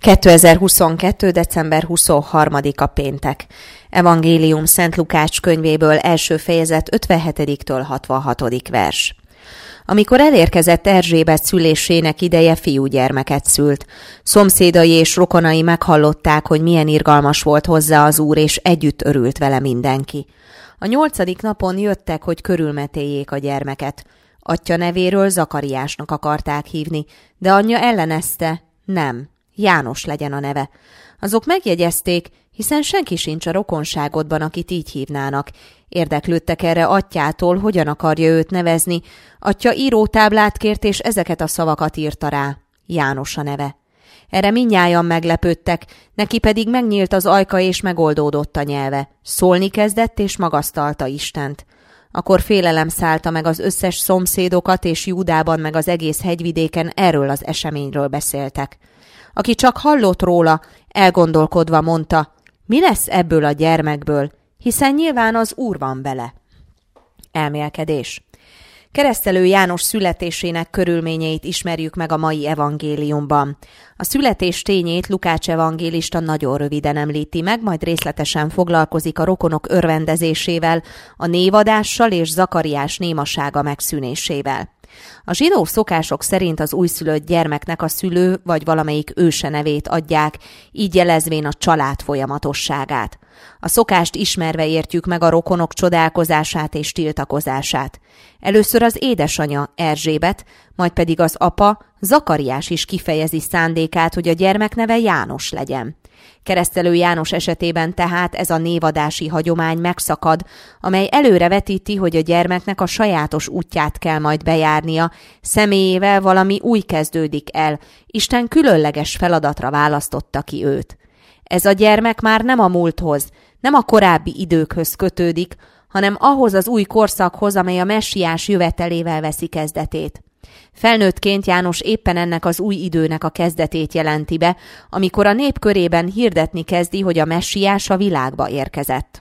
2022. december 23-a péntek. Evangélium Szent Lukács könyvéből első fejezet 57-től 66. vers. Amikor elérkezett Erzsébet szülésének ideje, fiúgyermeket szült. Szomszédai és rokonai meghallották, hogy milyen irgalmas volt hozzá az Úr, és együtt örült vele mindenki. A 8. napon jöttek, hogy körülmetéljék a gyermeket. Atyja nevéről Zakariásnak akarták hívni, de anyja ellenezte, nem, János legyen a neve. Azok megjegyezték, hiszen senki sincs a rokonságodban, akit így hívnának. Érdeklődtek erre atyától, hogyan akarja őt nevezni. Atya írótáblát kért, és ezeket a szavakat írta rá. János a neve. Erre mindnyájan meglepődtek, neki pedig megnyílt az ajka, és megoldódott a nyelve. Szólni kezdett, és magasztalta Istent. Akkor félelem szállta meg az összes szomszédokat, és Júdában meg az egész hegyvidéken erről az eseményről beszéltek. Aki csak hallott róla, elgondolkodva mondta, mi lesz ebből a gyermekből, hiszen nyilván az Úr van vele. Elmélkedés. Keresztelő János születésének körülményeit ismerjük meg a mai evangéliumban. A születés tényét Lukács evangélista nagyon röviden említi meg, majd részletesen foglalkozik a rokonok örvendezésével, a névadással és Zakariás némasága megszűnésével. A zsidó szokások szerint az újszülött gyermeknek a szülő vagy valamelyik őse nevét adják, így jelezvén a család folyamatosságát. A szokást ismerve értjük meg a rokonok csodálkozását és tiltakozását. Először az édesanyja Erzsébet, majd pedig az apa Zakariás is kifejezi szándékát, hogy a gyermek neve János legyen. Keresztelő János esetében tehát ez a névadási hagyomány megszakad, amely előrevetíti, hogy a gyermeknek a sajátos útját kell majd bejárnia, személyével valami új kezdődik el, Isten különleges feladatra választotta ki őt. Ez a gyermek már nem a múlthoz, nem a korábbi időkhöz kötődik, hanem ahhoz az új korszakhoz, amely a messiás jövetelével veszi kezdetét. Felnőttként János éppen ennek az új időnek a kezdetét jelenti be, amikor a nép körében hirdetni kezdi, hogy a messiás a világba érkezett.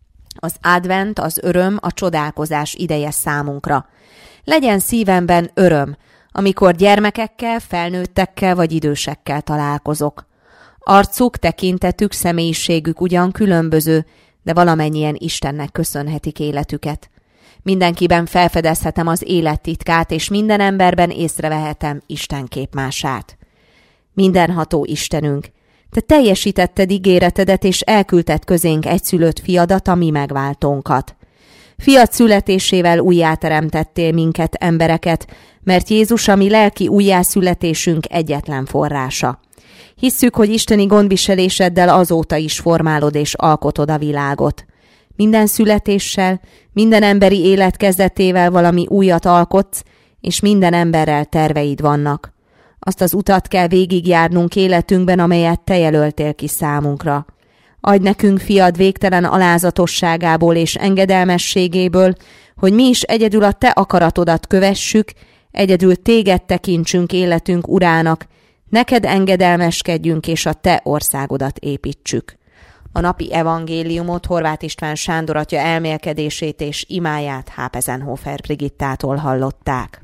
Az advent, az öröm, a csodálkozás ideje számunkra. Legyen szívemben öröm, amikor gyermekekkel, felnőttekkel vagy idősekkel találkozok. Arcuk, tekintetük, személyiségük ugyan különböző, de valamennyien Istennek köszönhetik életüket. Mindenkiben felfedezhetem az élet titkát, és minden emberben észrevehetem Isten képmását. Mindenható Istenünk, te teljesítetted ígéretedet, és elküldted közénk egyszülött fiadat, a mi megváltónkat. Fiad születésével újjáteremtettél minket, embereket, mert Jézus a mi lelki újjászületésünk egyetlen forrása. Hisszük, hogy isteni gondviseléseddel azóta is formálod és alkotod a világot. Minden születéssel, minden emberi élet kezdetével valami újat alkotsz, és minden emberrel terveid vannak. Azt az utat kell végigjárnunk életünkben, amelyet te jelöltél ki számunkra. Adj nekünk, fiad, végtelen alázatosságából és engedelmességéből, hogy mi is egyedül a te akaratodat kövessük, egyedül téged tekintsünk életünk urának, neked engedelmeskedjünk és a te országodat építsük. A napi evangéliumot Horváth István Sándor atya elmélkedését és imáját Hápezenhofer Brigittától hallották.